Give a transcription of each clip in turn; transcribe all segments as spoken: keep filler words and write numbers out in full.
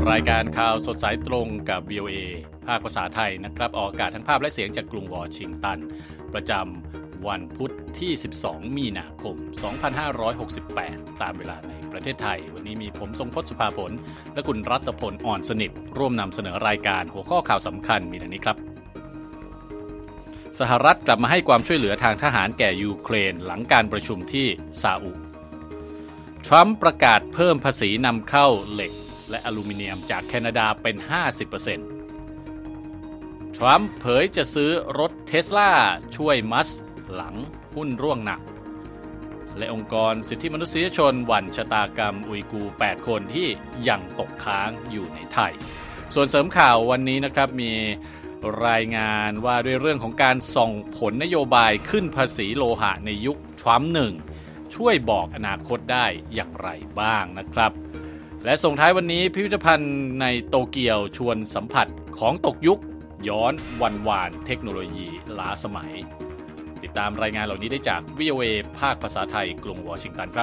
รายการข่าวสดสายตรงกับ วี โอ เอ ภาคภาษาไทยนะครับออกอากาศทั้งภาพและเสียงจากกรุงวอชิงตันประจำวันพุธที่สิบสองมีนาคมสองพันห้าร้อยหกสิบแปดตามเวลาในประเทศไทยวันนี้มีผมทรงพจน์สุภาผลและคุณรัตพลอ่อนสนิทร่วมนำเสนอรายการหัวข้อข่าวสำคัญมีดังนี้ครับสหรัฐกลับมาให้ความช่วยเหลือทางทหารแก่ยูเครนหลังการประชุมที่ซาอุทรัมป์ประกาศเพิ่มภาษีนำเข้าเหล็กและอลูมิเนียมจากแคนาดาเป็น ห้าสิบเปอร์เซ็นต์ ทรัมป์เผยจะซื้อรถเทสลาช่วยมัสหลังหุ้นร่วงหนักและองค์กรสิทธิมนุษยชนหวั่นชะตากรรมอุยกูร์แปดคนที่ยังตกค้างอยู่ในไทยส่วนเสริมข่าววันนี้นะครับมีรายงานว่าด้วยเรื่องของการส่องผลนโยบายขึ้นภาษีโลหะในยุคทรัมป์หนึ่งช่วยบอกอนาคตได้อย่างไรบ้างนะครับและส่งท้ายวันนี้พิพิธภัณฑ์ในโตเกียวชวนสัมผัสของตกยุคย้อนวันวานเทคโนโลยีล้าสมัยติดตามรายงานเหล่านี้ได้จาก วี โอ เอ ภาคภาษาไทยกรุงวอชิงตันครับ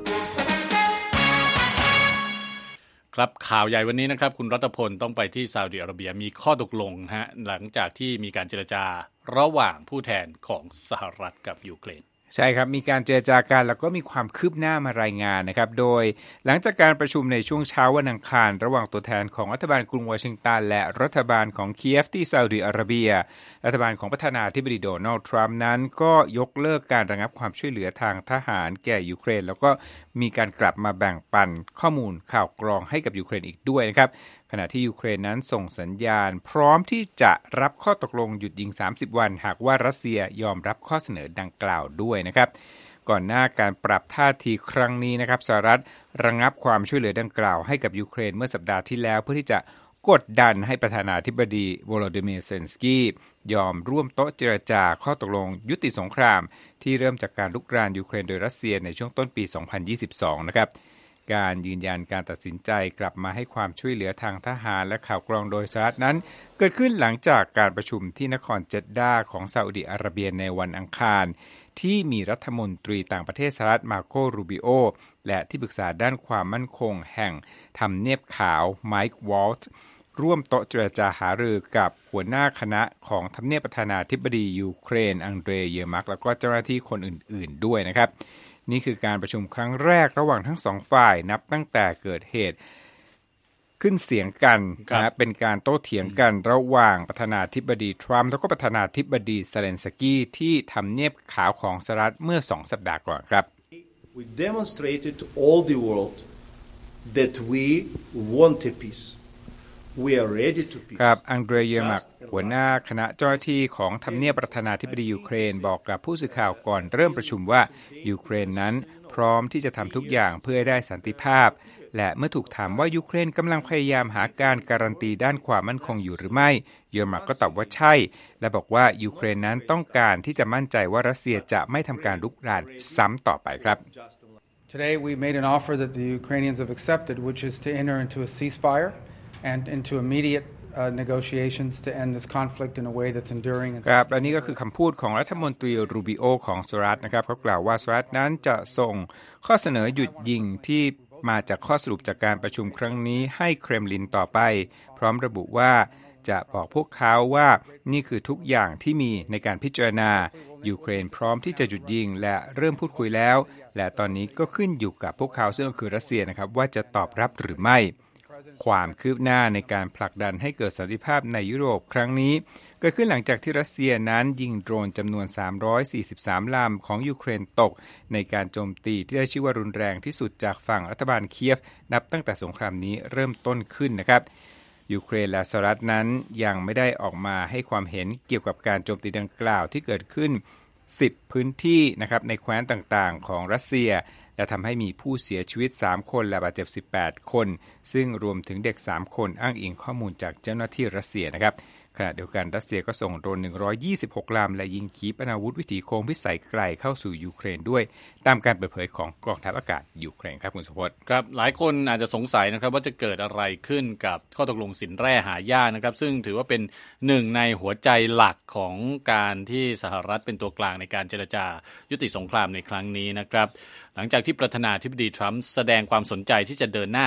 ครับข่าวใหญ่วันนี้นะครับคุณรัตพลต้องไปที่ซาอุดิอาระเบียมีข้อตกลงฮะหลังจากที่มีการเจรจาระหว่างผู้แทนของสหรัฐกับยูเครนใช่ครับมีการเจรจากันแล้วก็มีความคืบหน้ามารายงานนะครับโดยหลังจากการประชุมในช่วงเช้าวันอังคารระหว่างตัวแทนของรัฐบาลกรุงวอชิงตันและรัฐบาลของเคียฟที่ซาอุดิอาระเบียรัฐบาลของประธานาธิบดีโดนัลด์ทรัมป์นั้นก็ยกเลิกการระงับความช่วยเหลือทางทหารแก่ยูเครนแล้วก็มีการกลับมาแบ่งปันข้อมูลข่าวกรองให้กับยูเครนอีกด้วยนะครับขณะที่ยูเครนนั้นส่งสัญญาณพร้อมที่จะรับข้อตกลงหยุดยิงสามสิบวันหากว่ารัสเซียยอมรับข้อเสนอดังกล่าวด้วยนะครับก่อนหน้าการปรับท่าทีครั้งนี้นะครับสหรัฐระงับความช่วยเหลือดังกล่าวให้กับยูเครนเมื่อสัปดาห์ที่แล้วเพื่อที่จะกดดันให้ประธานาธิบดีโวโลดิเมียร์เซเลนสกี้ยอมร่วมโต๊ะเจรจาข้อตกลงยุติสงครามที่เริ่มจากการลุกรานยูเครนโดยรัสเซียในช่วงต้นปีสองพันยี่สิบสองนะครับการยืนยันการตัดสินใจกลับมาให้ความช่วยเหลือทางทหารและข่าวกรองโดยสหรัฐนั้นเกิดขึ้นหลังจากการประชุมที่นครเจดดาของซาอุดิอาระเบียในวันอังคารที่มีรัฐมนตรีต่างประเทศสหรัฐมาโกรูบิโอและที่ปรึกษาด้านความมั่นคงแห่งทำเนียบขาวไมค์วอลต์ร่วมโต๊ะเจรจาหารือกับหัวหน้าคณะของทำเนียบประธานาธิบดียูเครนอังเดรเยอร์มักแล้วก็เจ้าหน้าที่คนอื่นๆด้วยนะครับนี่คือการประชุมครั้งแรกระหว่างทั้งสองฝ่ายนับตั้งแต่เกิดเหตุขึ้นเสียงกันนะเป็นการโต้เถียงกันระหว่างประธานาธิบดีทรัมป์แล้วก็ประธานาธิบดีเซเลนสกี้ที่ทำเนียบขาวของสหรัฐเมื่อสองสัปดาห์ก่อนครับ We demonstrated to all the world that we want a peace. We are ready to peace. ครับอังเดรเยอร์มักหัวหน้าคณะเจ้าหน้าที่ของทำเนียบประธานาธิบดียูเครนบอกกับผู้สื่อข่าวก่อนเริ่มประชุมว่ายูเครนนั้นพร้อมที่จะทำทุกอย่างเพื่อได้สันติภาพและเมื่อถูกถามว่ายูเครนกำลังพยายามหาการการันตีด้านความมั่นคงอยู่หรือไม่เยอรมันก็ตอบว่าใช่และบอกว่ายูเครนนั้นต้องการที่จะมั่นใจว่ารัสเซียจะไม่ทำการรุกรานซ้ำต่อไปครับ Today we made an offer that the Ukrainians have accepted, which is to enter into a ceasefire and into immediate uh, negotiations to end this conflict in a way that's enduring. ครับและนี่ก็คือคำพูดของรัฐมนตรีรูบิโอของสหรัฐนะครับเขากล่าวว่าสหรัฐนั้นจะส่งข้อเสนอหยุดยิงที่มาจากข้อสรุปจากการประชุมครั้งนี้ให้เครมลินต่อไปพร้อมระบุว่าจะบอกพวกเขาว่านี่คือทุกอย่างที่มีในการพิจารณายูเครนพร้อมที่จะหยุดยิงและเริ่มพูดคุยแล้วและตอนนี้ก็ขึ้นอยู่กับพวกเขาซึ่งก็คือรัสเซียนะครับว่าจะตอบรับหรือไม่ความคืบหน้าในการผลักดันให้เกิดสันติภาพในยุโรปครั้งนี้เกิดขึ้นหลังจากที่รัสเซียนั้นยิงโดรนจำนวนสามร้อยสี่สิบสามลำของยูเครนตกในการโจมตีที่ได้ชื่อว่ารุนแรงที่สุดจากฝั่งรัฐบาลเคียฟนับตั้งแต่สงครามนี้เริ่มต้นขึ้นนะครับยูเครนและสหรัฐนั้นยังไม่ได้ออกมาให้ความเห็นเกี่ยวกับการโจมตีดังกล่าวที่เกิดขึ้นสิบพื้นที่นะครับในแคว้นต่างๆของรัสเซียและทำให้มีผู้เสียชีวิตสามคนและบาดเจ็บสิบแปดคนซึ่งรวมถึงเด็กสามคนอ้างอิงข้อมูลจากเจ้าหน้าที่รัสเซียนะครับขณะเดียวกันรัสเซียก็ส่งโดรนหนึ่งร้อยยี่สิบหกลำและยิงขีปนาวุธวิถีโค้งพิสัยไกลเข้าสู่ยูเครนด้วยตามการเปิดเผยของกองทัพอากาศยูเครนครับคุณสุพจน์ครับหลายคนอาจจะสงสัยนะครับว่าจะเกิดอะไรขึ้นกับข้อตกลงสินแร่หายากนะครับซึ่งถือว่าเป็นหนึ่งในหัวใจหลักของการที่สหรัฐเป็นตัวกลางในการเจรจายุติสงครามในครั้งนี้นะครับหลังจากที่ประธานาธิบดีทรัมป์แสดงความสนใจที่จะเดินหน้า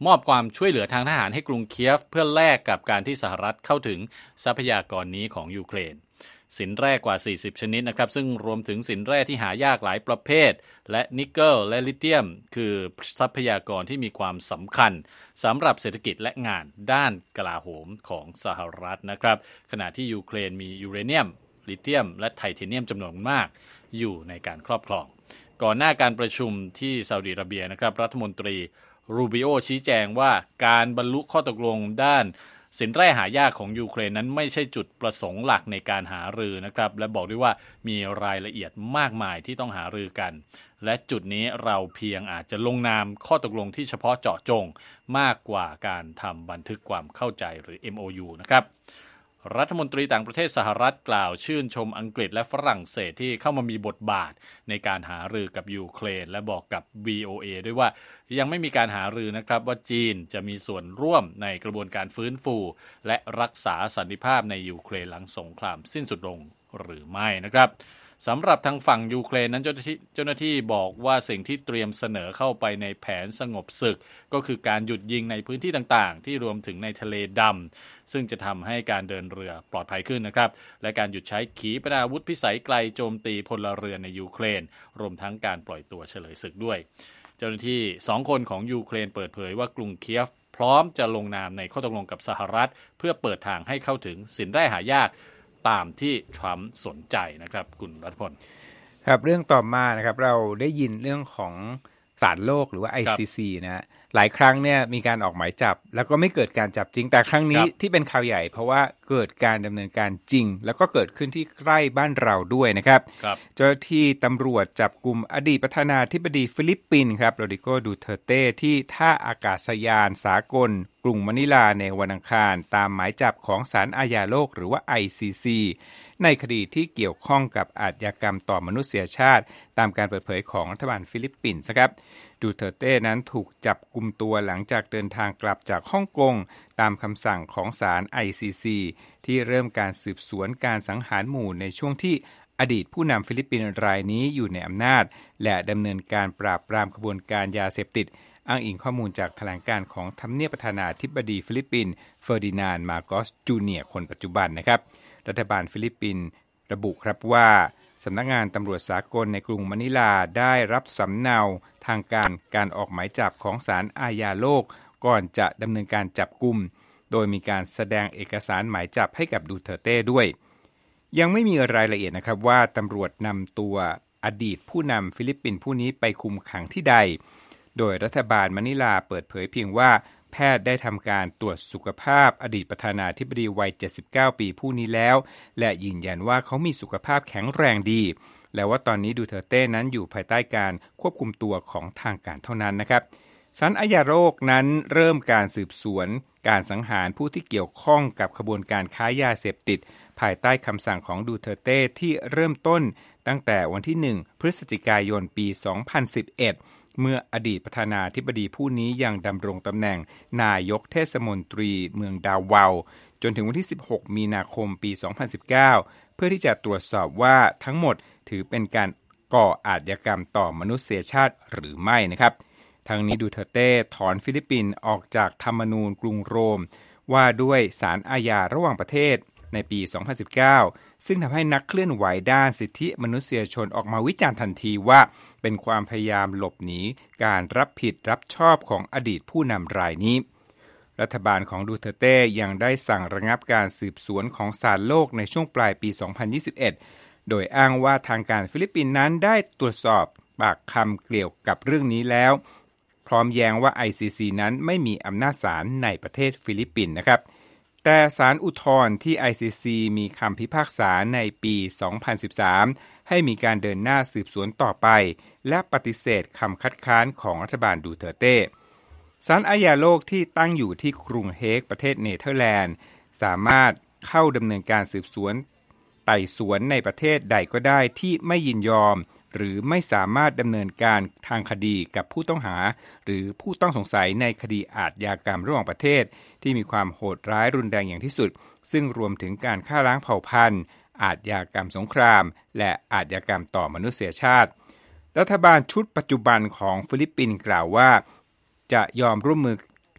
มอบความช่วยเหลือทางทหารให้กรุงเคียฟเพื่อแลกกับการที่สหรัฐเข้าถึงทรัพยากรนี้ของยูเครนสินแร่กว่าสี่สิบชนิดนะครับซึ่งรวมถึงสินแร่ที่หายากหลายประเภทและนิกเกิลและลิเธียมคือทรัพยากรที่มีความสำคัญสำหรับเศรษฐกิจและงานด้านกลาโหมของสหรัฐนะครับขณะที่ยูเครนมียูเรเนียมลิเธียมและไทเทเนียมจำนวนมากอยู่ในการครอบครองก่อนหน้าการประชุมที่ซาอุดิอาระเบียนะครับรัฐมนตรีรูบิโอชี้แจงว่าการบรรลุข้อตกลงด้านสินแร่หายากของยูเครนนั้นไม่ใช่จุดประสงค์หลักในการหารือนะครับและบอกด้วยว่ามีรายละเอียดมากมายที่ต้องหารือกันและจุดนี้เราเพียงอาจจะลงนามข้อตกลงที่เฉพาะเจาะจงมากกว่าการทำบันทึกความเข้าใจหรือ เอ็ม โอ ยู นะครับรัฐมนตรีต่างประเทศสหรัฐกล่าวชื่นชมอังกฤษและฝรั่งเศสที่เข้ามามีบทบาทในการหารือกับยูเครนและบอกกับ วี โอ เอ ด้วยว่ายังไม่มีการหารือนะครับว่าจีนจะมีส่วนร่วมในกระบวนการฟื้นฟูและรักษาสันติภาพในยูเครนหลังสงครามสิ้นสุดลงหรือไม่นะครับสำหรับทางฝั่งยูเครนนั้นเจ้าหน้าที่เจ้าหน้าที่บอกว่าสิ่งที่เตรียมเสนอเข้าไปในแผนสงบศึกก็คือการหยุดยิงในพื้นที่ต่างๆที่รวมถึงในทะเลดำซึ่งจะทำให้การเดินเรือปลอดภัยขึ้นนะครับและการหยุดใช้ขีปนาวุธพิสัยไกลโจมตีพลเรือนในยูเครนรวมทั้งการปล่อยตัวเฉลยศึกด้วยเจ้าหน้าที่สองคนของยูเครนเปิดเผยว่ากรุงเคียฟพร้อมจะลงนามในข้อตกลงกับสหรัฐเพื่อเปิดทางให้เข้าถึงสินแร่หายากตามที่ทรัมป์สนใจนะครับคุณรัฐพลครับเรื่องต่อมานะครับเราได้ยินเรื่องของศาลโลกหรือว่า ไอ ซี ซี นะฮะหลายครั้งเนี่ยมีการออกหมายจับแล้วก็ไม่เกิดการจับจริงแต่ครั้งนี้ที่เป็นข่าวใหญ่เพราะว่าเกิดการดำเนินการจริงแล้วก็เกิดขึ้นที่ใกล้บ้านเราด้วยนะครับเจ้าหน้าที่ตำรวจจับกุมอดีตประธานาธิบดีฟิลิปปินส์ครับโรดริโก ดูเทอร์เต้ที่ท่าอากาศยานสากลกรุงมะนิลาในวันอังคารตามหมายจับของศาลอาญาโลกหรือว่า ไอ ซี ซี ในคดีที่เกี่ยวข้องกับอาชญากรรมต่อมนุษยชาติตามการเปิดเผยของรัฐบาลฟิลิปปินส์ครับดูเทอร์เต้นั้นถูกจับกุมตัวหลังจากเดินทางกลับจากฮ่องกงตามคำสั่งของศาล ไอ ซี ซี ที่เริ่มการสืบสวนการสังหารหมู่ในช่วงที่อดีตผู้นำฟิลิปปินส์รายนี้อยู่ในอำนาจและดำเนินการปราบปรามขบวนการยาเสพติดอ้างอิงข้อมูลจากแถลงการณ์ของทำเนียบประธานาธิบดีฟิลิปปินส์เฟอร์ดินานด์ มาโกส จูเนียร์คนปัจจุบันนะครับรัฐบาลฟิลิปปินส์ระบุครับว่าสำนักงานตำรวจสากลในกรุงมะนิลาได้รับสำเนาทางการการออกหมายจับของศาลอาญาโลกก่อนจะดำเนินการจับกุมโดยมีการแสดงเอกสารหมายจับให้กับดูเทอร์เต้ด้วยยังไม่มีรายละเอียดนะครับว่าตำรวจนำตัวอดีตผู้นำฟิลิปปินส์ผู้นี้ไปคุมขังที่ใดโดยรัฐบาลมะนิลาเปิดเผยเพียงว่าแพทย์ได้ทำการตรวจสุขภาพอดีตประธานาธิบดีวัยเจ็ดสิบเก้าปีผู้นี้แล้วและยืนยันว่าเขามีสุขภาพแข็งแรงดีและว่าตอนนี้ดูเทอร์เต้นั้นอยู่ภายใต้การควบคุมตัวของทางการเท่านั้นนะครับศาลอาญาโลกนั้นเริ่มการสืบสวนการสังหารผู้ที่เกี่ยวข้องกับขบวนการค้ายาเสพติดภายใต้คำสั่งของดูเทอร์เต้ที่เริ่มต้นตั้งแต่วันที่หนึ่งพฤศจิกายนปีสองพันสิบเอ็ดเมื่ออดีตประธานาธิบดีผู้นี้ยังดำรงตำแหน่งนายกเทศมนตรีเมืองดาวาวจนถึงวันที่สิบหกมีนาคมปีสองพันสิบเก้าเพื่อที่จะตรวจสอบว่าทั้งหมดถือเป็นการก่ออาชญากรรมต่อมนุษยชาติหรือไม่นะครับทั้งนี้ดูเทอร์เต้ถอนฟิลิปปินส์ออกจากธรรมนูญกรุงโรมว่าด้วยศาลอาญาระหว่างประเทศในปีสองพันสิบเก้าซึ่งทำให้นักเคลื่อนไหวด้านสิทธิมนุษยชนออกมาวิจารณ์ทันทีว่าเป็นความพยายามหลบหนีการรับผิดรับชอบของอดีตผู้นำรายนี้รัฐบาลของดูเทอร์เต้ยังได้สั่งระงับการสืบสวนของศาลโลกในช่วงปลายปีสองพันยี่สิบเอ็ดโดยอ้างว่าทางการฟิลิปปินส์นั้นได้ตรวจสอบปากคำเกี่ยวกับเรื่องนี้แล้วพร้อมแย้งว่า ไอ ซี ซี นั้นไม่มีอำนาจศาลในประเทศฟิลิปปินส์นะครับแต่ศาลอุทธรณ์ที่ ไอ ซี ซี มีคำพิพากษาในปีสองพันสิบสามให้มีการเดินหน้าสืบสวนต่อไปและปฏิเสธคำคัดค้านของรัฐบาลดูเทอร์เต้ศาลอาญาโลกที่ตั้งอยู่ที่กรุงเฮกประเทศเนเธอร์แลนด์สามารถเข้าดำเนินการสืบสวนไต่สวนในประเทศใดก็ได้ที่ไม่ยินยอมหรือไม่สามารถดำเนินการทางคดีกับผู้ต้องหาหรือผู้ต้องสงสัยในคดีอาชญากรรมระหว่างประเทศที่มีความโหดร้ายรุนแรงอย่างที่สุดซึ่งรวมถึงการฆ่าล้างเผ่าพันธุ์อาชญากรรมสงครามและอาชญากรรมต่อมนุษยชาติรัฐบาลชุดปัจจุบันของฟิลิปปินส์กล่าวว่าจะยอมร่วมมือ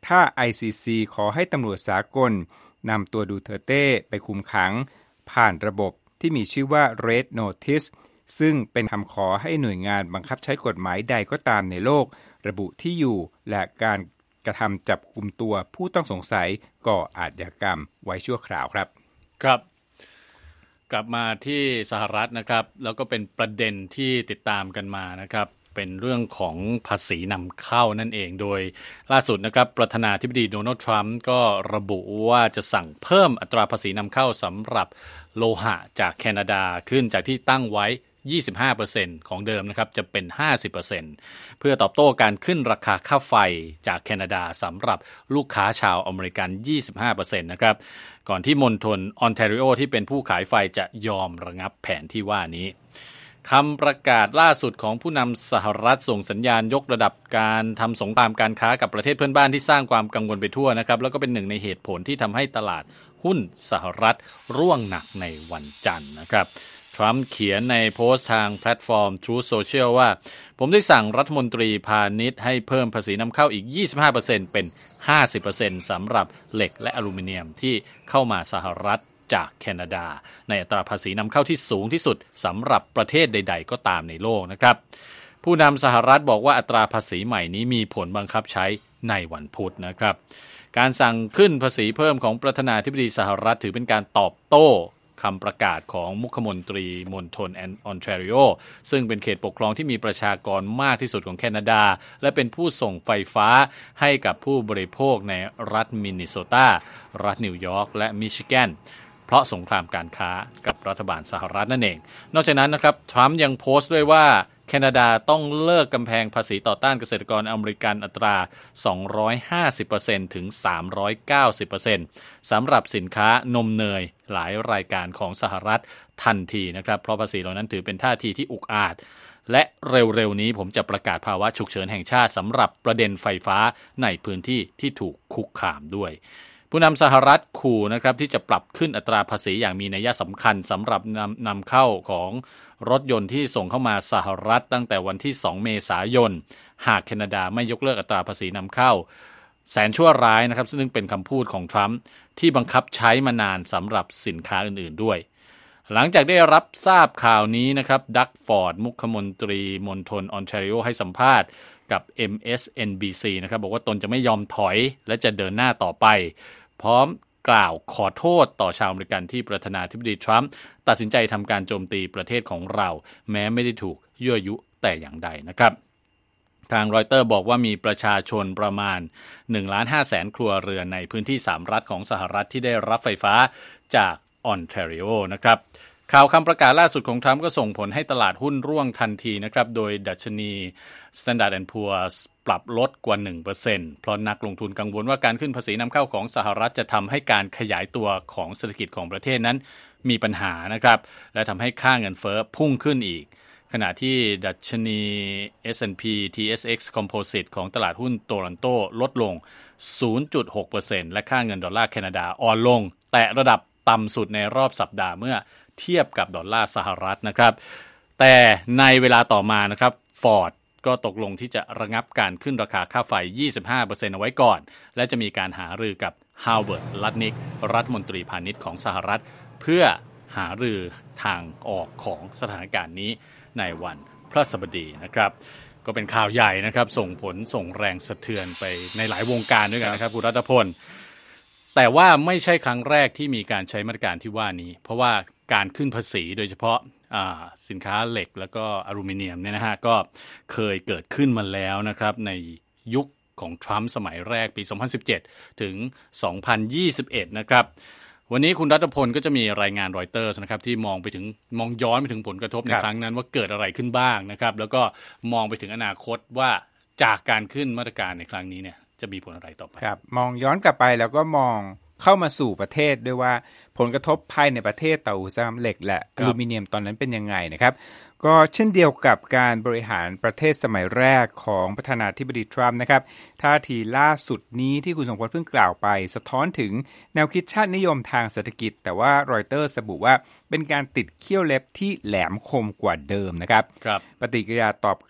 ถ้า ไอ ซี ซี ขอให้ตำรวจสากลนำตัวดูเทอร์เต้ไปคุมขังผ่านระบบที่มีชื่อว่า Red Notice ซึ่งเป็นคำขอให้หน่วยงานบังคับใช้กฎหมายใดก็ตามในโลกระบุที่อยู่และการกระทำจับกุมตัวผู้ต้องสงสัยก่ออาชญากรรมไว้ชั่วคราวครับครับกลับมาที่สหรัฐนะครับแล้วก็เป็นประเด็นที่ติดตามกันมานะครับเป็นเรื่องของภาษีนำเข้านั่นเองโดยล่าสุดนะครับประธานาธิบดีโดนัลด์ทรัมป์ก็ระบุว่าจะสั่งเพิ่มอัตราภาษีนำเข้าสำหรับโลหะจากแคนาดาขึ้นจากที่ตั้งไว้ ยี่สิบห้าเปอร์เซ็นต์ ของเดิมนะครับจะเป็น ห้าสิบเปอร์เซ็นต์ เพื่อตอบโต้การขึ้นราคาค่าไฟจากแคนาดาสำหรับลูกค้าชาวอเมริกัน ยี่สิบห้าเปอร์เซ็นต์ นะครับก่อนที่มณฑลออนแทรีโอที่เป็นผู้ขายไฟจะยอมระงับแผนที่ว่านี้คำประกาศล่าสุดของผู้นำสหรัฐส่งสัญญาณยกระดับการทำสงครามการค้ากับประเทศเพื่อนบ้านที่สร้างความกังวลไปทั่วนะครับแล้วก็เป็นหนึ่งในเหตุผลที่ทำให้ตลาดหุ้นสหรัฐร่วงหนักในวันจันทร์นะครับทรัมป์เขียนในโพสต์ทางแพลตฟอร์ม Truth Social ว่าผมได้สั่งรัฐมนตรีพาณิชย์ให้เพิ่มภาษีนำเข้าอีก ยี่สิบห้าเปอร์เซ็นต์ เป็น ห้าสิบเปอร์เซ็นต์ สำหรับเหล็กและอลูมิเนียมที่เข้ามาสหรัฐจากแคนาดาในอัตราภาษีนำเข้าที่สูงที่สุดสำหรับประเทศใดๆก็ตามในโลกนะครับผู้นำสหรัฐบอกว่าอัตราภาษีใหม่นี้มีผลบังคับใช้ในวันพุธนะครับการสั่งขึ้นภาษีเพิ่มของประธานาธิบดีสหรัฐถือเป็นการตอบโต้คำประกาศของมุขมนตรีมณฑลออนแทรีโอซึ่งเป็นเขตปกครองที่มีประชากรมากที่สุดของแคนาดาและเป็นผู้ส่งไฟฟ้าให้กับผู้บริโภคในรัฐมินนิโซตารัฐนิวยอร์กและมิชิแกนเพราะสงครามการค้ากับรัฐบาลสหรัฐนั่นเองนอกจากนั้นนะครับทรัมป์ยังโพสต์ด้วยว่าแคนาดาต้องเลิกกำแพงภาษีต่อต้านเกษตรกรอเมริกันอัตรา สองร้อยห้าสิบเปอร์เซ็นต์ ถึง สามร้อยเก้าสิบเปอร์เซ็นต์ สำหรับสินค้านมเนยหลายรายการของสหรัฐทันทีนะครับเพราะภาษีเหล่านั้นถือเป็นท่าทีที่อุกอาจและเร็วๆนี้ผมจะประกาศภาวะฉุกเฉินแห่งชาติสำหรับประเด็นไฟฟ้าในพื้นที่ที่ถูกคุกคามด้วยผู้นำสหรัฐขู่นะครับที่จะปรับขึ้นอัตราภาษีอย่างมีนัยสำคัญสำหรับนำนำเข้าของรถยนต์ที่ส่งเข้ามาสหรัฐตั้งแต่วันที่สองเมษายนหากแคนาดาไม่ยกเลิกอัตราภาษีนำเข้าแสนชั่วร้ายนะครับซึ่งเป็นคำพูดของทรัมป์ที่บังคับใช้มานานสำหรับสินค้าอื่นๆด้วยหลังจากได้รับทราบข่าวนี้นะครับดักฟอร์ดมุขมนตรีมณฑลออนแทรีโอให้สัมภาษณ์กับ เอ็ม เอส เอ็น บี ซี นะครับบอกว่าตนจะไม่ยอมถอยและจะเดินหน้าต่อไปพร้อมกล่าวขอโทษต่อชาวอเมริกันที่ประธานาธิบดีทรัมป์ตัดสินใจทำการโจมตีประเทศของเราแม้ไม่ได้ถูกยั่วยุแต่อย่างใดนะครับทางรอยเตอร์บอกว่ามีประชาชนประมาณ หนึ่งล้านห้าแสน ครัวเรือนในพื้นที่สามรัฐของสหรัฐที่ได้รับไฟฟ้าจากออนแทรีโอนะครับข่าวคำประกาศล่าสุดของทรัมป์ก็ส่งผลให้ตลาดหุ้นร่วงทันทีนะครับโดยดัชนี Standard แอนด์ Poor's ปรับลดกว่า หนึ่งเปอร์เซ็นต์ เพราะนักลงทุนกังวลว่าการขึ้นภาษีนำเข้าของสหรัฐจะทำให้การขยายตัวของเศรษฐกิจของประเทศนั้นมีปัญหานะครับและทำให้ค่าเงินเฟ้อพุ่งขึ้นอีกขณะที่ดัชนี เอส แอนด์ พี ที เอส เอ็กซ์ Composite ของตลาดหุ้นโตรอนโตลดลง ศูนย์จุดหกเปอร์เซ็นต์ และค่าเงินดอลลาร์แคนาดาอ่อนลงแตะระดับต่ำสุดในรอบสัปดาห์เมื่อเทียบกับดอลลาร์สหรัฐนะครับแต่ในเวลาต่อมานะครับ Ford ก็ตกลงที่จะระงับการขึ้นราคาค่าไฟ ยี่สิบห้าเปอร์เซ็นต์ เอาไว้ก่อนและจะมีการหารือกับ Howard Lutnick รัฐมนตรีพาณิชย์ของสหรัฐเพื่อหารือทางออกของสถานการณ์นี้ในวันพฤหัสบดีนะครับก็เป็นข่าวใหญ่นะครับส่งผลส่งแรงสะเทือนไปในหลายวงการด้วยกันนะครับคุณรัตพลแต่ว่าไม่ใช่ครั้งแรกที่มีการใช้มาตรการที่ว่านี้เพราะว่าการขึ้นภาษีโดยเฉพาะสินค้าเหล็กแล้วก็อลูมิเนียมเนี่ยนะฮะก็เคยเกิดขึ้นมาแล้วนะครับในยุคของทรัมป์สมัยแรกปีสองพันสิบเจ็ดถึงสองพันยี่สิบเอ็ดนะครับวันนี้คุณรัตพลก็จะมีรายงานรอยเตอร์นะครับที่มองไปถึงมองย้อนไปถึงผลกระทบในครั้งนั้นว่าเกิดอะไรขึ้นบ้างนะครับแล้วก็มองไปถึงอนาคตว่าจากการขึ้นมาตรการในครั้งนี้เนี่ยจะมีผลอะไรต่อไปครับมองย้อนกลับไปแล้วก็มองเข้ามาสู่ประเทศด้วยว่าผลกระทบภายในประเทศต่ออุตสาหกรรมเหล็กและอลูมิเนียมตอนนั้นเป็นยังไงนะครับก็เช่นเดียวกับการบริหารประเทศสมัยแรกของประธานาธิบดีทรัมป์นะครับท่าทีล่าสุดนี้ที่คุณสมพลเพิ่งกล่าวไปสะท้อนถึงแนวคิดชาตินิยมทางเศรษฐกิจแต่ว่ารอยเตอร์ระบุว่าเป็นการติดเขี้ยวเล็บที่แหลมคมกว่าเดิมนะครับปฏิกิริยาตอบกลับ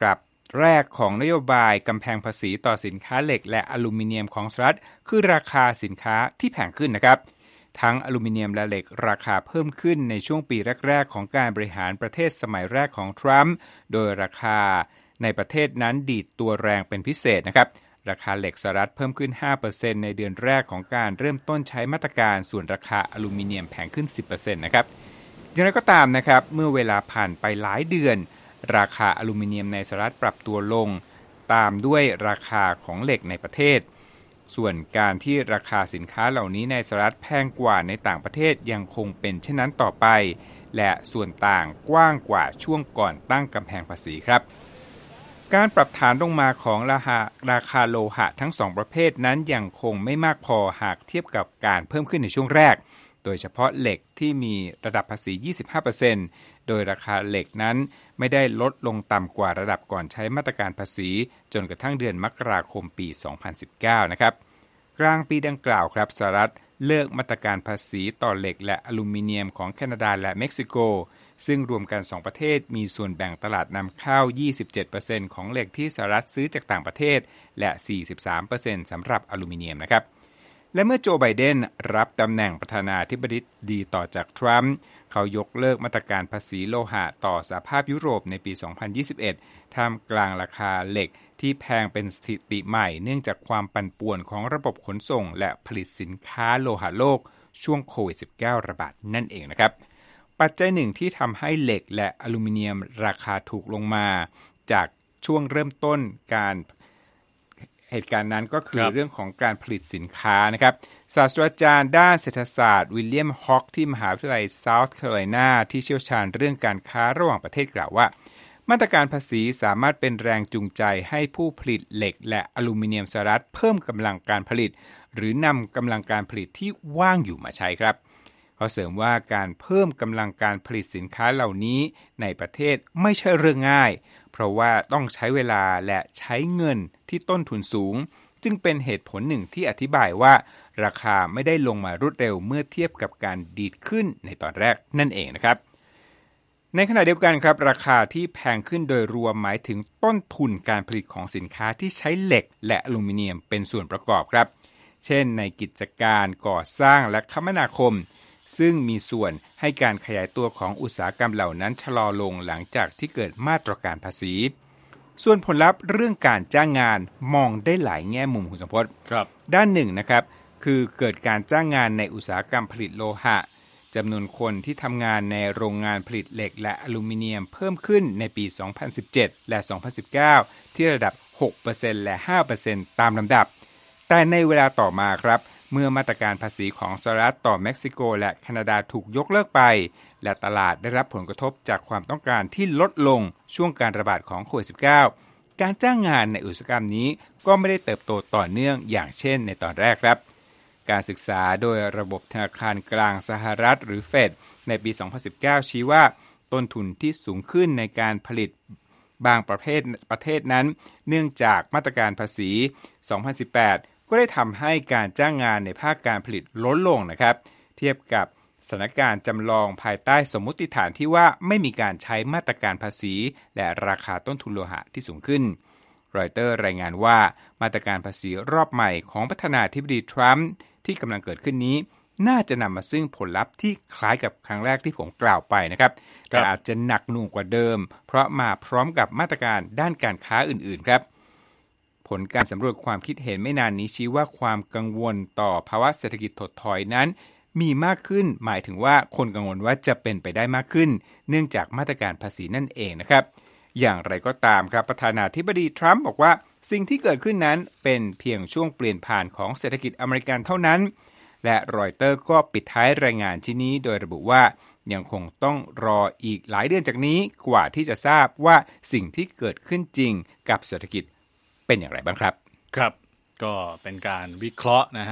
แรกของนโยบายกำแพงภาษีต่อสินค้าเหล็กและอลูมิเนียมของสหรัฐคือราคาสินค้าที่แพงขึ้นนะครับทั้งอลูมิเนียมและเหล็กราคาเพิ่มขึ้นในช่วงปีแรกๆของการบริหารประเทศสมัยแรกของทรัมป์โดยราคาในประเทศนั้นดีดตัวแรงเป็นพิเศษนะครับราคาเหล็กสหรัฐเพิ่มขึ้น ห้าเปอร์เซ็นต์ ในเดือนแรกของการเริ่มต้นใช้มาตรการส่วนราคาอลูมิเนียมแพงขึ้น สิบเปอร์เซ็นต์ นะครับอย่างไรก็ตามนะครับเมื่อเวลาผ่านไปหลายเดือนราคาอลูมิเนียมในสหรัฐปรับตัวลงตามด้วยราคาของเหล็กในประเทศส่วนการที่ราคาสินค้าเหล่านี้ในสหรัฐแพงกว่าในต่างประเทศยังคงเป็นเช่นนั้นต่อไปและส่วนต่างกว้างกว่าช่วงก่อนตั้งกำแพงภาษีครับการปรับฐานลงมาของราคาราคาโลหะทั้งสองประเภทนั้นยังคงไม่มากพอหากเทียบกับการเพิ่มขึ้นในช่วงแรกโดยเฉพาะเหล็กที่มีระดับภาษี ยี่สิบห้าเปอร์เซ็นต์ โดยราคาเหล็กนั้นไม่ได้ลดลงต่ำกว่าระดับก่อนใช้มาตรการภาษีจนกระทั่งเดือนมกราคมปี สองพันสิบเก้า นะครับกลางปีดังกล่าวครับสหรัฐเลิกมาตรการภาษีต่อเหล็กและอลูมิเนียมของแคนาดาและเม็กซิโกซึ่งรวมกันสองประเทศมีส่วนแบ่งตลาดนำเข้า ยี่สิบเจ็ดเปอร์เซ็นต์ ของเหล็กที่สหรัฐซื้อจากต่างประเทศและ สี่สิบสามเปอร์เซ็นต์ สำหรับอลูมิเนียมนะครับและเมื่อโจไบเดนรับตำแหน่งประธานาธิบดีต่อจากทรัมป์เขายกเลิกมาตรการภาษีโลหะต่อสหภาพยุโรปในปี สองพันยี่สิบเอ็ดท่ามกลางราคาเหล็กที่แพงเป็นสถิติใหม่เนื่องจากความปั่นป่วนของระบบขนส่งและผลิตสินค้าโลหะโลกช่วงโควิด สิบเก้า ระบาดนั่นเองนะครับปัจจัยหนึ่งที่ทำให้เหล็กและอลูมิเนียมราคาถูกลงมาจากช่วงเริ่มต้นการเหตุการณ์นั้นก็คือเรื่องของการผลิตสินค้านะครับศาสตราจารย์ด้านเศรษฐศาสตร์วิลเลียมฮอคที่มหาวิทยาลัยเซาท์แคโรไลนาที่เชี่ยวชาญเรื่องการค้าระหว่างประเทศกล่าวว่ามาตรการภาษีสามารถเป็นแรงจูงใจให้ผู้ผลิตเหล็กและอลูมิเนียมสหรัฐเพิ่มกำลังการผลิตหรือนำกำลังการผลิตที่ว่างอยู่มาใช้ครับเขาเสริมว่าการเพิ่มกำลังการผลิตสินค้าเหล่านี้ในประเทศไม่ใช่เรื่องง่ายเพราะว่าต้องใช้เวลาและใช้เงินที่ต้นทุนสูงจึงเป็นเหตุผลหนึ่งที่อธิบายว่าราคาไม่ได้ลงมารวดเร็วเมื่อเทียบกับการดีดขึ้นในตอนแรกนั่นเองนะครับในขณะเดียวกันครับราคาที่แพงขึ้นโดยรวมหมายถึงต้นทุนการผลิตของสินค้าที่ใช้เหล็กและอลูมิเนียมเป็นส่วนประกอบครับเช่นในกิจการก่อสร้างและคมนาคมซึ่งมีส่วนให้การขยายตัวของอุตสาหกรรมเหล่านั้นชะลอลงหลังจากที่เกิดมาตรการภาษีส่วนผลลัพธ์เรื่องการจ้างงานมองได้หลายแง่มุมคุณสมพจน์ครับด้านหนึ่งนะครับคือเกิดการจ้างงานในอุตสาหกรรมผลิตโลหะจำนวนคนที่ทำงานในโรงงานผลิตเหล็กและอลูมิเนียมเพิ่มขึ้นในปี สองพันสิบเจ็ด และ สองพันสิบเก้า ที่ระดับ หกเปอร์เซ็นต์ และ ห้าเปอร์เซ็นต์ ตามลำดับแต่ในเวลาต่อมาครับเมื่อมาตรการภาษีของสหรัฐต่อเม็กซิโกและแคนาดาถูกยกเลิกไปและตลาดได้รับผลกระทบจากความต้องการที่ลดลงช่วงการระบาดของโควิด สิบเก้า การจ้างงานในอุตสาหกรรมนี้ก็ไม่ได้เติบโตต่อเนื่องอย่างเช่นในตอนแรกครับการศึกษาโดยระบบธนาคารกลางสหรัฐหรือเฟดในปี สองพันสิบเก้า ชี้ว่าต้นทุนที่สูงขึ้นในการผลิตบางประเภทประเทศนั้นเนื่องจากมาตรการภาษี สองพันสิบแปดก็ได้ทำให้การจ้างงานในภาคการผลิตลดลงนะครับเทียบกับสถานการณ์จำลองภายใต้สมมุติฐานที่ว่าไม่มีการใช้มาตรการภาษีและราคาต้นทุนโลหะที่สูงขึ้นรอยเตอร์รายงานว่ามาตรการภาษีรอบใหม่ของประธานาธิบดีทรัมป์ที่กำลังเกิดขึ้นนี้น่าจะนำมาซึ่งผลลัพธ์ที่คล้ายกับครั้งแรกที่ผมกล่าวไปนะครับแต่อาจจะหนักหน่วงกว่าเดิมเพราะมาพร้อมกับมาตรการด้านการค้าอื่นๆครับผลการสำรวจความคิดเห็นไม่นานนี้ชี้ว่าความกังวลต่อภาวะเศรษฐกิจถดถอยนั้นมีมากขึ้นหมายถึงว่าคนกังวลว่าจะเป็นไปได้มากขึ้นเนื่องจากมาตรการภาษีนั่นเองนะครับอย่างไรก็ตามครับประธานาธิบดีทรัมป์บอกว่าสิ่งที่เกิดขึ้นนั้นเป็นเพียงช่วงเปลี่ยนผ่านของเศรษฐกิจอเมริกันเท่านั้นและรอยเตอร์ก็ปิดท้ายรายงานชิ้นนี้โดยระบุว่ายังคงต้องรออีกหลายเดือนจากนี้กว่าที่จะทราบว่าสิ่งที่เกิดขึ้นจริงกับเศรษฐกิจเป็นอย่างไรบ้างครับครับก็เป็นการวิเคราะห์นะฮะ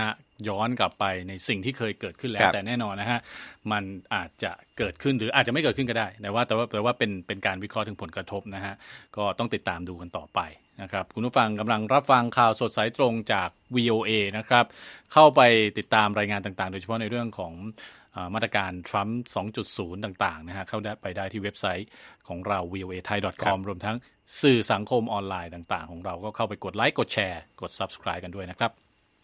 ย้อนกลับไปในสิ่งที่เคยเกิดขึ้นแล้วแต่แน่นอนนะฮะมันอาจจะเกิดขึ้นหรืออาจจะไม่เกิดขึ้นก็ได้แต่ว่าแต่ว่าแต่ว่าเป็นเป็นการวิเคราะห์ถึงผลกระทบนะฮะก็ต้องติดตามดูกันต่อไปนะครับคุณผู้ฟังกำลังรับฟังข่าวสดสายตรงจาก วี โอ เอ นะครับเข้าไปติดตามรายงานต่างๆโดยเฉพาะในเรื่องของมาตรการทรัมป์ สองจุดศูนย์ ต่างๆนะฮะเข้าไปได้ที่เว็บไซต์ของเรา วี โอ เอ ไทย ดอท คอม รวมทั้งสื่อสังคมออนไลน์ต่างๆของเราก็เข้าไปกดไลค์กดแชร์กด Subscribe กันด้วยนะครับ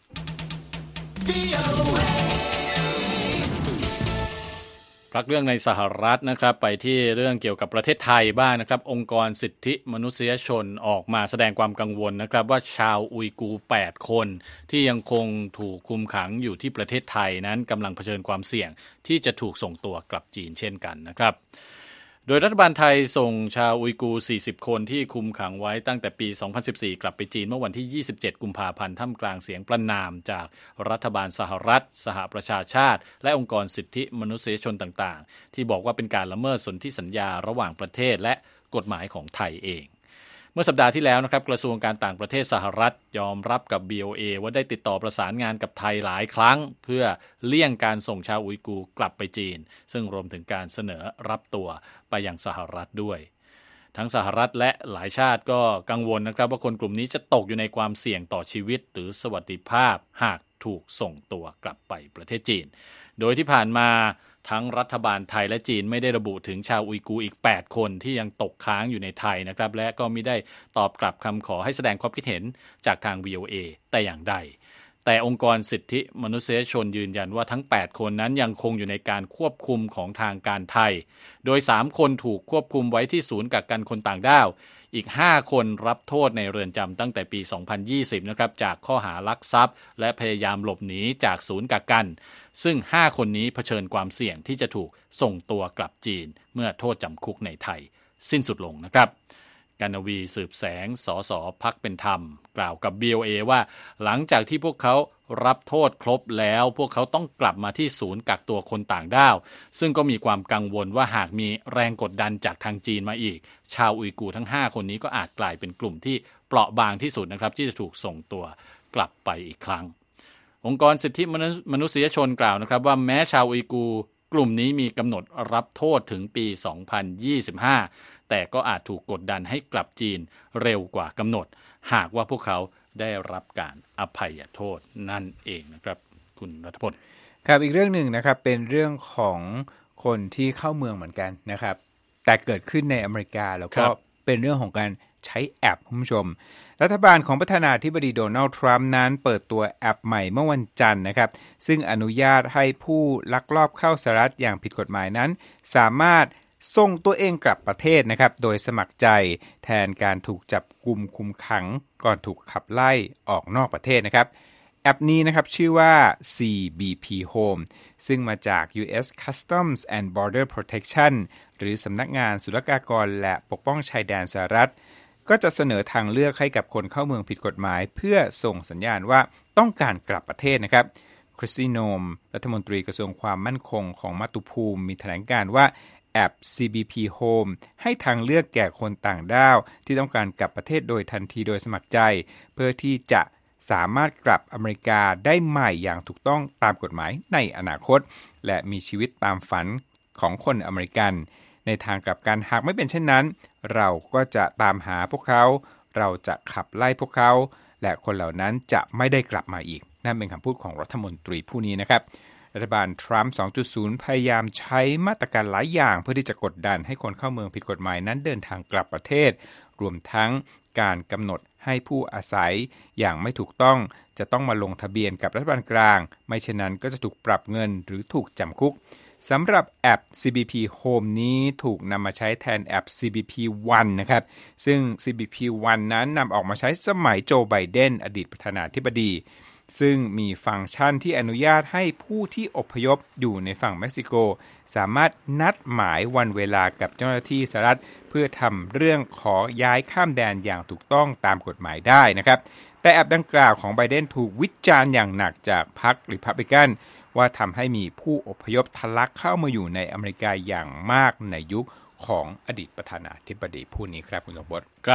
พักเรื่องในสหรัฐนะครับไปที่เรื่องเกี่ยวกับประเทศไทยบ้างนะครับองค์กรสิทธิมนุษยชนออกมาแสดงความกังวลนะครับว่าชาวอุยกูร์แปดคนที่ยังคงถูกคุมขังอยู่ที่ประเทศไทยนั้นกำลังเผชิญความเสี่ยงที่จะถูกส่งตัวกลับจีนเช่นกันนะครับโดยรัฐบาลไทยส่งชาวอุยกูร์สี่สิบคนที่คุมขังไว้ตั้งแต่ปีสองพันสิบสี่กลับไปจีนเมื่อวันที่ยี่สิบเจ็ดกุมภาพันธ์ท่ามกลางเสียงประณามจากรัฐบาลสหรัฐสหประชาชาติและองค์กรสิทธิมนุษยชนต่างๆที่บอกว่าเป็นการละเมิดสนธิสัญญาระหว่างประเทศและกฎหมายของไทยเองเมื่อสัปดาห์ที่แล้วนะครับกระทรวงการต่างประเทศสหรัฐยอมรับกับ บี โอ เอ ว่าได้ติดต่อประสานงานกับไทยหลายครั้งเพื่อเลี่ยงการส่งชาวอุยกูร์กลับไปจีนซึ่งรวมถึงการเสนอรับตัวไปยังสหรัฐด้วยทั้งสหรัฐและหลายชาติก็กังวลนะครับว่าคนกลุ่มนี้จะตกอยู่ในความเสี่ยงต่อชีวิตหรือสวัสดิภาพหากถูกส่งตัวกลับไปประเทศจีนโดยที่ผ่านมาทั้งรัฐบาลไทยและจีนไม่ได้ระบุถึงชาวอุยกูร์อีกแปดคนที่ยังตกค้างอยู่ในไทยนะครับและก็ไม่ได้ตอบกลับคำขอให้แสดงความคิดเห็นจากทาง วี โอ เอ แต่อย่างใดแต่องค์กรสิทธิมนุษยชนยืนยันว่าทั้งแปดคนนั้นยังคงอยู่ในการควบคุมของทางการไทยโดยสามคนถูกควบคุมไว้ที่ศูนย์กักกันคนต่างด้าวอีกห้าคนรับโทษในเรือนจำตั้งแต่ปีสองพันยี่สิบนะครับจากข้อหาลักทรัพย์และพยายามหลบหนีจากศูนย์กักกันซึ่งห้าคนนี้เผชิญความเสี่ยงที่จะถูกส่งตัวกลับจีนเมื่อโทษจำคุกในไทยสิ้นสุดลงนะครับกนวีสืบแสงสสพรรคเป็นธรรมกล่าวกับ บี โอ เอ ว่าหลังจากที่พวกเขารับโทษครบแล้วพวกเขาต้องกลับมาที่ศูนย์กักตัวคนต่างด้าวซึ่งก็มีความกังวลว่าหากมีแรงกดดันจากทางจีนมาอีกชาวอุยกูร์ทั้งห้าคนนี้ก็อาจกลายเป็นกลุ่มที่เปราะบางที่สุดนะครับที่จะถูกส่งตัวกลับไปอีกครั้งองค์กรสิทธิมนุษยชนกล่าวนะครับว่าแม้ชาวอุยกูร์กลุ่มนี้มีกำหนดรับโทษถึงปีสองพันยี่สิบห้าแต่ก็อาจถูกกดดันให้กลับจีนเร็วกว่ากำหนดหากว่าพวกเขาได้รับการอภัยโทษนั่นเองนะครับคุณรัฐพลครับอีกเรื่องหนึ่งนะครับเป็นเรื่องของคนที่เข้าเมืองเหมือนกันนะครับแต่เกิดขึ้นในอเมริกาแล้วก็เป็นเรื่องของการใช้แอปคุณผู้ชมรัฐบาลของประธานาธิบดีโดนัลด์ทรัมป์นั้นเปิดตัวแอปใหม่เมื่อวันจันทร์นะครับซึ่งอนุญาตให้ผู้ลักลอบเข้าสหรัฐอย่างผิดกฎหมายนั้นสามารถส่งตัวเองกลับประเทศนะครับโดยสมัครใจแทนการถูกจับกุมคุมขังก่อนถูกขับไล่ออกนอกประเทศนะครับแอปนี้นะครับชื่อว่า ซี บี พี Home ซึ่งมาจาก ยู เอส Customs and Border Protection หรือสำนักงานศุลกากรและปกป้องชายแดนสหรัฐก็จะเสนอทางเลือกให้กับคนเข้าเมืองผิดกฎหมายเพื่อส่งสัญญาณว่าต้องการกลับประเทศนะครับคริสติโนมรัฐมนตรีกระทรวงความมั่นคงของมาตุภูมิมีแถลงการณ์ว่าแอป ซี บี พี Home ให้ทางเลือกแก่คนต่างด้าวที่ต้องการกลับประเทศโดยทันทีโดยสมัครใจเพื่อที่จะสามารถกลับอเมริกาได้ใหม่อย่างถูกต้องตามกฎหมายในอนาคตและมีชีวิตตามฝันของคนอเมริกันในทางกลับกันหากไม่เป็นเช่นนั้นเราก็จะตามหาพวกเขาเราจะขับไล่พวกเขาและคนเหล่านั้นจะไม่ได้กลับมาอีกนั่นเป็นคำพูดของรัฐมนตรีผู้นี้นะครับรัฐบาลทรัมป์ สองจุดศูนย์ พยายามใช้มาตรการหลายอย่างเพื่อที่จะกดดันให้คนเข้าเมืองผิดกฎหมายนั้นเดินทางกลับประเทศรวมทั้งการกำหนดให้ผู้อาศัยอย่างไม่ถูกต้องจะต้องมาลงทะเบียนกับรัฐบาลกลางไม่เช่นนั้นก็จะถูกปรับเงินหรือถูกจำคุกสำหรับแอป ซี บี พี Home นี้ถูกนำมาใช้แทนแอป ซี บี พี วัน นะครับซึ่ง ซี บี พี วัน นั้นนำออกมาใช้สมัยโจไบเดนอดีตประธานาธิบดีซึ่งมีฟังก์ชันที่อนุญาตให้ผู้ที่อพยพอยู่ในฝั่งเม็กซิโกสามารถนัดหมายวันเวลากับเจ้าหน้าที่สหรัฐเพื่อทำเรื่องขอย้ายข้ามแดนอย่างถูกต้องตามกฎหมายได้นะครับแต่แอปดังกล่าวของไบเดนถูกวิจารณ์อย่างหนักจากพรรคริพับลิกันว่าทำให้มีผู้อพยพทะลักเข้ามาอยู่ในอเมริกาอย่างมากในยุคของอดีตประธานาธิบดีผู้นี้ครับคุณสมบัติครับ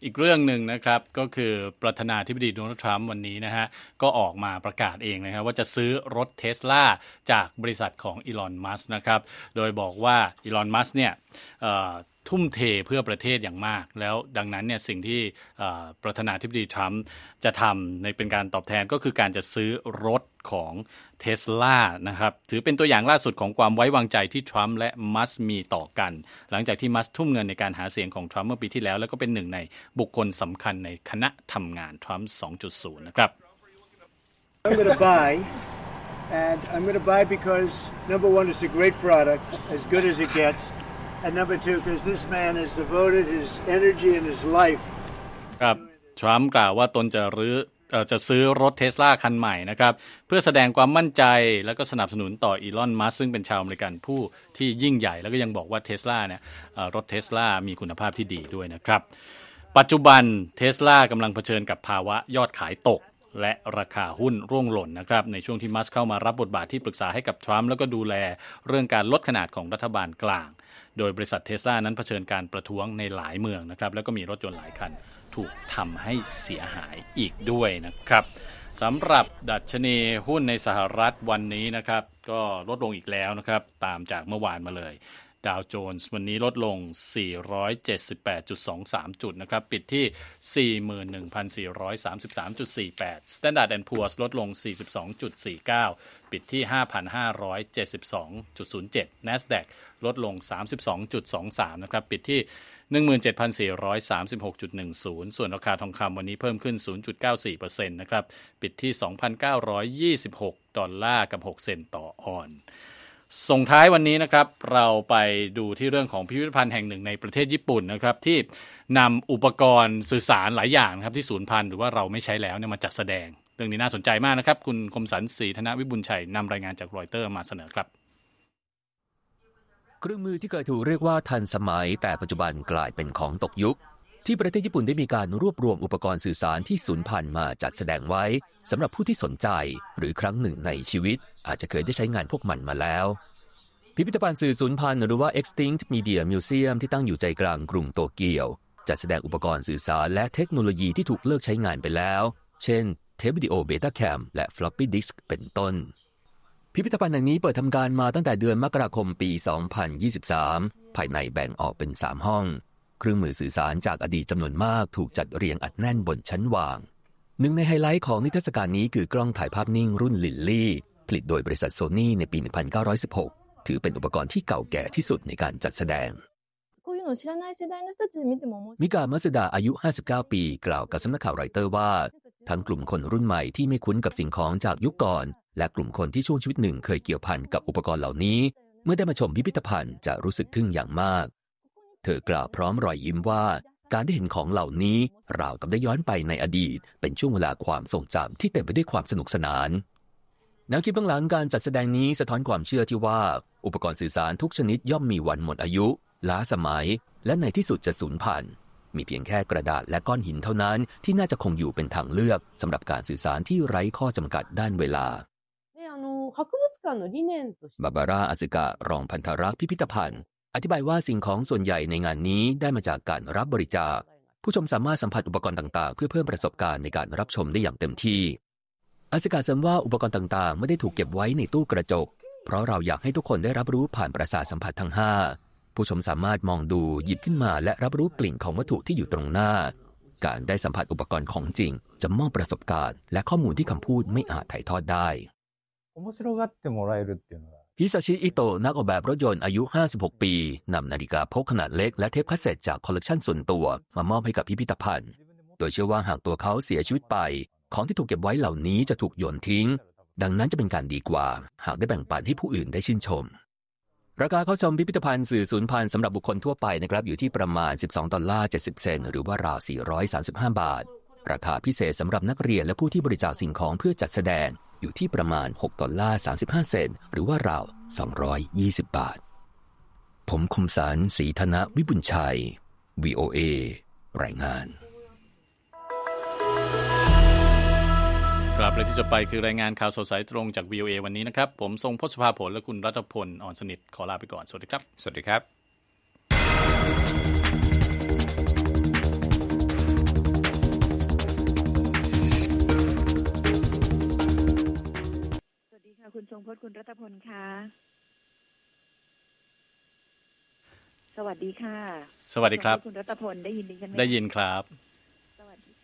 อีกเรื่องหนึ่งนะครับก็คือประธานาธิบดีโดนัลด์ทรัมป์วันนี้นะฮะก็ออกมาประกาศเองนะครับว่าจะซื้อรถ Tesla จากบริษัทของอีลอนมัสก์นะครับโดยบอกว่าอีลอนมัสก์เนี่ยทุ่มเทเพื่อประเทศอย่างมากแล้วดังนั้นเนี่ยสิ่งที่ประธานาธิบดีทรัมป์จะทำในเป็นการตอบแทนก็คือการจะซื้อรถของ Tesla นะครับถือเป็นตัวอย่างล่าสุดของความไว้วางใจที่ทรัมป์และมัสก์มีต่อกันหลังจากที่มัสก์ทุ่มเงินในการหาเสียงของทรัมป์เมื่อปีที่แล้วแล้วก็เป็นหนึ่งในบุคคลสำคัญในคณะทำงานทรัมป์ สองจุดศูนย์ นะครับ I'm going to buy and I'm going to buy because number one it's a great product as good as it gets and number two because this man has devoted his energy and his life ครับทรัมป์กล่าวว่าตนจะรื้อจะซื้อรถ Tesla คันใหม่นะครับเพื่อแสดงความมั่นใจและก็สนับสนุนต่ออีลอนมัสก์ซึ่งเป็นชาวอเมริกันผู้ที่ยิ่งใหญ่แล้วก็ยังบอกว่า Tesla เนี่ยรถ Tesla มีคุณภาพที่ดีด้วยนะครับปัจจุบัน Tesla กำลังเผชิญกับภาวะยอดขายตกและราคาหุ้นร่วงหล่นนะครับในช่วงที่มัสก์เข้ามารับบทบาทที่ปรึกษาให้กับทรัมป์แล้วก็ดูแลเรื่องการลดขนาดของรัฐบาลกลางโดยบริษัท Tesla นั้นเผชิญการประท้วงในหลายเมืองนะครับแล้วก็มีรถยนต์หลายคันถูกทำให้เสียหายอีกด้วยนะครับสำหรับดัชนีหุ้นในสหรัฐวันนี้นะครับก็ลดลงอีกแล้วนะครับตามจากเมื่อวานมาเลยดาวโจนส์วันนี้ลดลง สี่ร้อยเจ็ดสิบแปดจุดสองสาม จุดนะครับปิดที่ สี่หมื่นหนึ่งพันสี่ร้อยสามสิบสามจุดสี่แปด Standard แอนด์ Poor's ลดลง สี่สิบสองจุดสี่เก้า ปิดที่ ห้าพันห้าร้อยเจ็ดสิบสองจุดศูนย์เจ็ด NASDAQ ลดลง สามสิบสองจุดสองสาม นะครับปิดที่ หนึ่งหมื่นเจ็ดพันสี่ร้อยสามสิบหกจุดหนึ่งศูนย์ ส่วนราคาทองคำวันนี้เพิ่มขึ้น ศูนย์จุดเก้าสี่เปอร์เซ็นต์ นะครับปิดที่ สองพันเก้าร้อยยี่สิบหกดอลลาร์กับหกเซนต์ต่อออนซ์ส่งท้ายวันนี้นะครับเราไปดูที่เรื่องของพิพิธภัณฑ์แห่งหนึ่งในประเทศญี่ปุ่นนะครับที่นำอุปกรณ์สื่อสารหลายอย่างนะครับที่สูญพันธุ์หรือว่าเราไม่ใช้แล้วเนี่ยมาจัดแสดงเรื่องนี้น่าสนใจมากนะครับคุณคมสันต์ ศรีธนวิบุญชัยนำรายงานจากรอยเตอร์มาเสนอครับเครื่องมือที่เคยถูกเรียกว่าทันสมัยแต่ปัจจุบันกลายเป็นของตกยุคที่ประเทศญี่ปุ่นได้มีการรวบรวมอุปกรณ์สื่อสารที่สูญพันธุ์มาจัดแสดงไว้สำหรับผู้ที่สนใจหรือครั้งหนึ่งในชีวิตอาจจะเคยได้ใช้งานพวกมันมาแล้วพิพิธภัณฑ์สื่อสูญพันธุ์หรือว่า Extinct Media Museum ที่ตั้งอยู่ใจกลางกรุงโตเกียวจัดแสดงอุปกรณ์สื่อสารและเทคโนโลยีที่ถูกเลิกใช้งานไปแล้วเช่นเทปวิดีโอเบต้าแคมและ Floppy Disk เป็นต้นพิพิธภัณฑ์แห่งนี้เปิดทำการมาตั้งแต่เดือนมกราคมปี สองพันยี่สิบสาม ภายในแบ่งออกเป็น สาม ห้องเครื่องมือสื่อสารจากอดีตจำนวนมากถูกจัดเรียงอัดแน่นบนชั้นวางหนึ่งในไฮไลท์ของนิทรรศการนี้คือกล้องถ่ายภาพนิ่งรุ่นลิลลี่ผลิตโดยบริษัทโซนี่ในปี หนึ่งพันเก้าร้อยสิบหก ถือเป็นอุปกรณ์ที่เก่าแก่ที่สุดในการจัดแสดงมิกามัสดาอายุห้าสิบเก้าปีกล่าวกับสำนักข่าวรอยเตอร์ว่าทั้งกลุ่มคนรุ่นใหม่ที่ไม่คุ้นกับสิ่งของจากยุคก่อนและกลุ่มคนที่ช่วงชีวิตหนึ่งเคยเกี่ยวพันกับอุปกรณ์เหล่านี้เมื่อได้มาชมพิพิธภัณฑ์จะรู้สึกทึ่งอย่างมากเธอกล่าวพร้อมรอยยิ้มว่าการได้เห็นของเหล่านี้ราวกับได้ย้อนไปในอดีตเป็นช่วงเวลาความทรงจำที่เต็มไปด้วยความสนุกสนานแนวคิดเบื้องหลังการจัดแสดงนี้สะท้อนความเชื่อที่ว่าอุปกรณ์สื่อสารทุกชนิดย่อมมีวันหมดอายุล้าสมัยและในที่สุดจะสูญพันธุ์มีเพียงแค่กระดาษและก้อนหินเท่านั้นที่น่าจะคงอยู่เป็นทางเลือกสำหรับการสื่อสารที่ไร้ข้อจำกัดด้านเวลาบาบาร่าอาซึกะรองพันธรักษ์พิพิธภัณฑ์อธิบายว่าสิ่งของส่วนใหญ่ในงานนี้ได้มาจากการรับบริจาคผู้ชมสามารถสัมผัสอุปกรณ์ต่างๆเพื่อเพิ่มประสบการณ์ในการรับชมได้อย่างเต็มที่อาซึกะเสริมว่าอุปกรณ์ต่างๆไม่ได้ถูกเก็บไว้ในตู้กระจกเพราะเราอยากให้ทุกคนได้รับรู้ผ่านประสาทสัมผัสทั้งห้าผู้ชมสามารถมองดูหยิบขึ้นมาและรับรู้กลิ่นของวัตถุที่อยู่ตรงหน้าการได้สัมผัสอุปกรณ์ของจริงจะมอบประสบการณ์และข้อมูลที่คำพูดไม่อาจถ่ายทอดได้ฮิซาชิอิโตะนักออกแบบรถยนต์อายุห้าสิบหกปีนำนาฬิกาพกขนาดเล็กและเทปคาสเซ็ตจากคอลเลกชันส่วนตัวมามอบให้กับพิพิธภัณฑ์โดยเชื่อว่าหากตัวเขาเสียชีวิตไปของที่ถูกเก็บไว้เหล่านี้จะถูกโยนทิ้งดังนั้นจะเป็นการดีกว่าหากได้แบ่งปันให้ผู้อื่นได้ชื่นชมราคาเข้าชมพิพิธภัณฑ์สื่อสูญพันธุ์สำหรับบุคคลทั่วไปนะครับอยู่ที่ประมาณสิบสองดอลลาร์เจ็ดสิบเซนต์หรือว่าราวสี่ร้อยสามสิบห้าบาทราคาพิเศษสำหรับนักเรียนและผู้ที่บริจาคสิ่งของเพื่อจัดแสดงอยู่ที่ประมาณหกดอลลาร์สามสิบห้าเซนต์หรือว่าราวสองร้อยยี่สิบบาทผมคมสันต์ ศรีธนวิบุญชัย วี โอ เอ รายงานครับและที่จะไปคือรายงานข่าวสดสายตรงจาก วี โอ เอ วันนี้นะครับผมทรงพศภาผลและคุณรัตพลอ่อนสนิทขอลาไปก่อนสวัสดีครับสวัสดีครับคุณทรงพจน์คุณรัตพลค่ะสวัสดีค่ะสวัสดีครับคุณรัตพลได้ยินดิฉันไหมได้ยินครับ